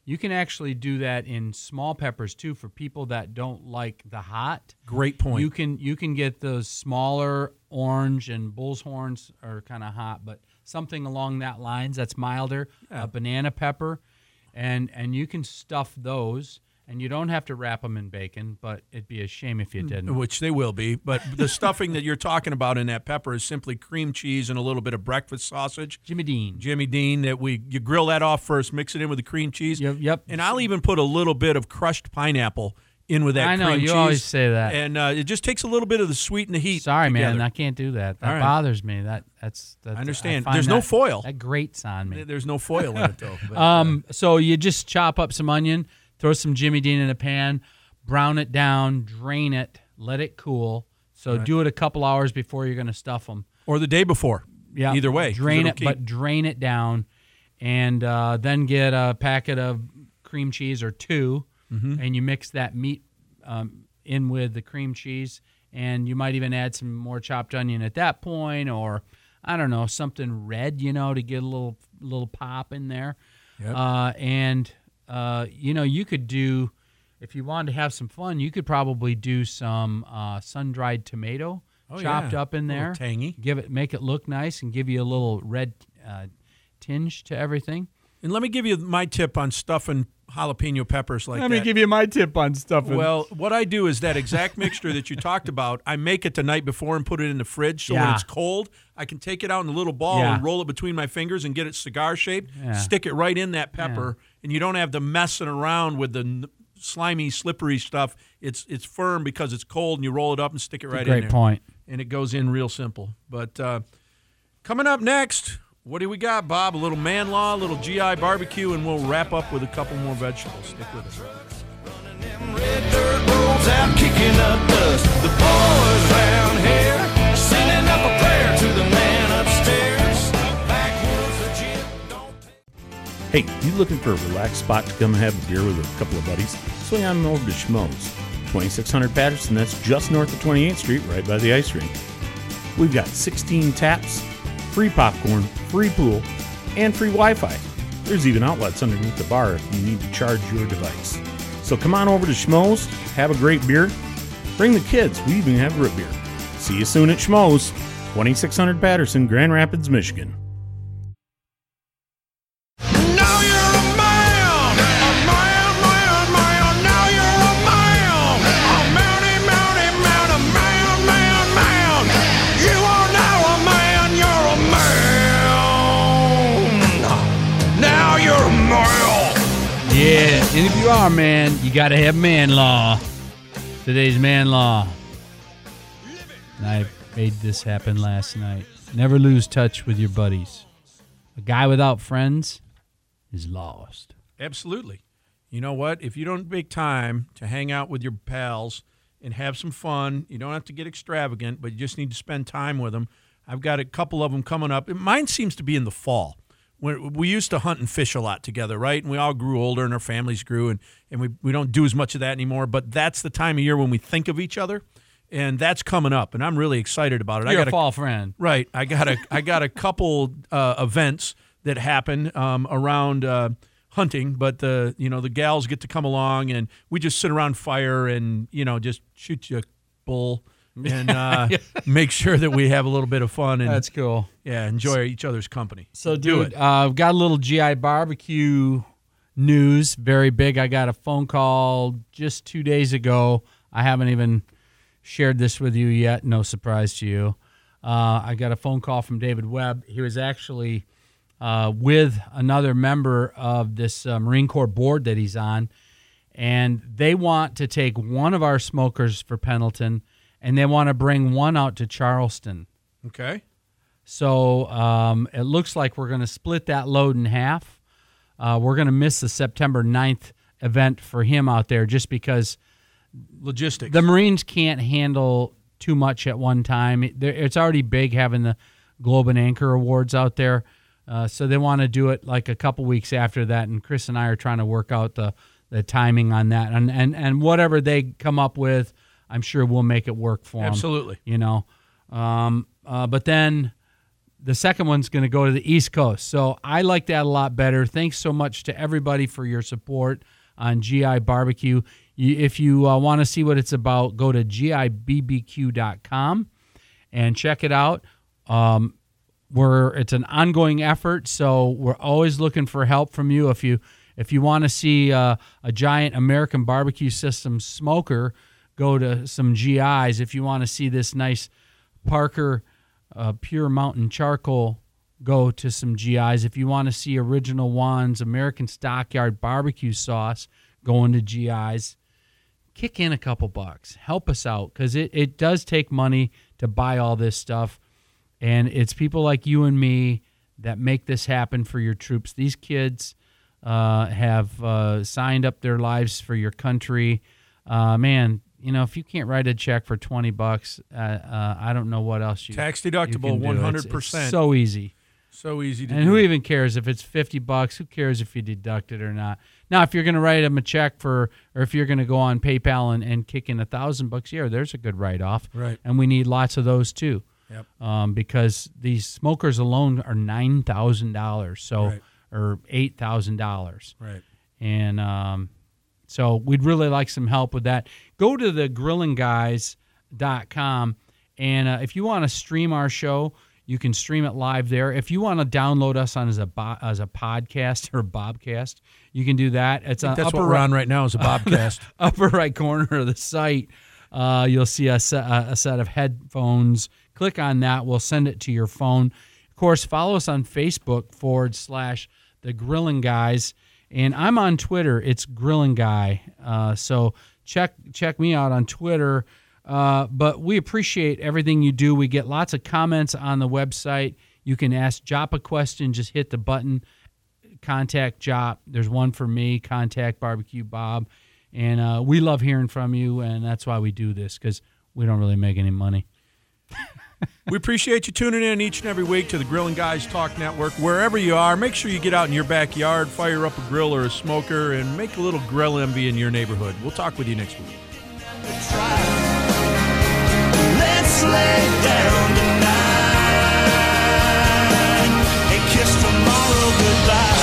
You can actually do that in small peppers too for people that don't like the hot. Great point. You can you can get those smaller orange and bull's horns are kind of hot, but something along that lines that's milder. Yeah. A banana pepper, and and you can stuff those. And you don't have to wrap them in bacon, but it'd be a shame if you didn't. Which they will be. But the stuffing that you're talking about in that pepper is simply cream cheese and a little bit of breakfast sausage. Jimmy Dean. Jimmy Dean, that we you grill that off first, mix it in with the cream cheese. Yep. yep. And I'll even put a little bit of crushed pineapple in with that I know, cream you cheese. always say that. And uh, it just takes a little bit of the sweet and the heat Sorry, together. man, I can't do that. That All right. bothers me. That that's. That, I understand. I There's that, no foil. That grates on me. There's no foil in it, though. But, um. So you just chop up some onion. Throw some Jimmy Dean in a pan, brown it down, drain it, let it cool. So Right. do it a couple hours before you're going to stuff them. Or the day before. Yeah. Either way. 'cause Drain it'll it, keep- but drain it down, and uh, then get a packet of cream cheese or two, Mhm. and you mix that meat um, in with the cream cheese, and you might even add some more chopped onion at that point, or I don't know, something red, you know, to get a little little pop in there. Yep. Uh, and uh, you know, you could do, if you wanted to have some fun, you could probably do some uh, sun-dried tomato Oh, chopped yeah. up in A little there. tangy. Give it, make it look nice, and give you a little red uh, tinge to everything. And let me give you my tip on stuffing jalapeno peppers like that. you my tip on stuffing. Well, what I do is that exact mixture that you talked about, I make it the night before and put it in the fridge, so when Yeah. it's cold, I can take it out in a little ball Yeah. and roll it between my fingers and get it cigar shaped, Yeah. stick it right in that pepper, and you don't have to messing around with the n- slimy, slippery stuff. It's it's firm because it's cold, and you roll it up and stick it right in great there. point. And it goes in real simple. But uh, coming up next, what do we got, Bob? A little man law, a little G I barbecue, and we'll wrap up with a couple more vegetables. Stick with us. Red dirt roads out kicking up dust. The boys round here sending up a prayer to the man upstairs. Backwoods legit, don't Hey, you looking for a relaxed spot to come and have a beer with a couple of buddies? Swing on over to Schmoes, twenty-six hundred Patterson. That's just north of twenty-eighth Street, right by the ice rink. We've got sixteen taps, free popcorn, free pool, and free Wi-Fi. There's even outlets underneath the bar if you need to charge your device. So come on over to Schmoes, have a great beer. Bring the kids. We even have root beer. See you soon at Schmoes, twenty-six hundred Patterson, Grand Rapids, Michigan. Now you're a man, a man, man, man. Now you're a man, a mounty, mounty, man, a man, man, man. You are now a man, you're a man. Now you're a man. Yeah, and if you are a man, you got to have man law. Today's man law. And I made this happen last night. Never lose touch with your buddies. A guy without friends is lost. Absolutely. You know what? If you don't make time to hang out with your pals and have some fun, you don't have to get extravagant, but you just need to spend time with them. I've got a couple of them coming up. Mine seems to be in the fall. When we used to hunt and fish a lot together, right? And we all grew older and our families grew, and, and we, we don't do as much of that anymore. But that's the time of year when we think of each other, and that's coming up, and I'm really excited about it. You're I got a fall friend. Right. I got a I got a couple uh, events that happen um, around uh, hunting, but the you know the gals get to come along, and we just sit around fire and you know just shoot you a bull and uh, make sure that we have a little bit of fun and That's cool. yeah enjoy each other's company. So, do dude, it. uh, I've got a little G I barbecue news, very big. I got a phone call just two days ago. I haven't even shared this with you yet. No surprise to you. Uh, I got a phone call from David Webb. He was actually uh, with another member of this uh, Marine Corps board that he's on, and they want to take one of our smokers for Pendleton, and they want to bring one out to Charleston. Okay. So um, it looks like we're going to split that load in half. Uh, we're going to miss the September ninth event for him out there just because Logistics. the Marines can't handle too much at one time. It- It's already big having the Globe and Anchor Awards out there. Uh, so they want to do it like a couple weeks after that, and Chris and I are trying to work out the, the timing on that. And, and and whatever they come up with, I'm sure we'll make it work for them. Absolutely. You know. Um, uh, but then the second one's going to go to the East Coast. So I like that a lot better. Thanks so much to everybody for your support on G I Barbecue. You, if you uh, want to see what it's about, go to G I B B Q dot com and check it out. Um, we're it's an ongoing effort, so we're always looking for help from you. If you if you want to see uh, a giant American barbecue system smoker, go to some G Is. If you want to see this nice Parker uh, Pure Mountain Charcoal, go to some G Is. If you want to see Original One's American Stockyard Barbecue Sauce, go into G Is. Kick in a couple bucks. Help us out, because it, it does take money to buy all this stuff. And it's people like you and me that make this happen for your troops. These kids uh, have uh, signed up their lives for your country. Uh, man, you know, if you can't write a check for twenty bucks, uh, uh, I don't know what else you Tax deductible, you can do. one hundred percent. It's, it's so easy. So easy to and do. who even cares if it's fifty bucks? Who cares if you deduct it or not? Now, if you're going to write them a check for, or if you're going to go on PayPal and, and kick in a thousand bucks a year, there's a good write-off. Right. And we need lots of those too. Yep. Um, because these smokers alone are nine thousand dollars, so Right. or eight thousand dollars. Right. And um, so we'd really like some help with that. Go to the grilling guys dot com, and uh, if you want to stream our show, you can stream it live there. If you want to download us on as a bo- as a podcast or a bobcast, you can do that. It's I think on that's upper what we're right, on right now is a bobcast. upper right corner of the site. Uh, you'll see a set, a set of headphones. Click on that. We'll send it to your phone. Of course, follow us on Facebook forward slash the Grilling Guys. And I'm on Twitter. It's Grilling Guy. Uh, so check check me out on Twitter. Uh, but we appreciate everything you do. We get lots of comments on the website. You can ask Jop a question. Just hit the button, contact Jop. There's one for me, contact Barbecue Bob. And uh, we love hearing from you, and that's why we do this, because we don't really make any money. We appreciate you tuning in each and every week to the Grilling Guys Talk Network. Wherever you are, make sure you get out in your backyard, fire up a grill or a smoker, and make a little grill envy in your neighborhood. We'll talk with you next week. Let's lay down tonight and kiss tomorrow goodbye.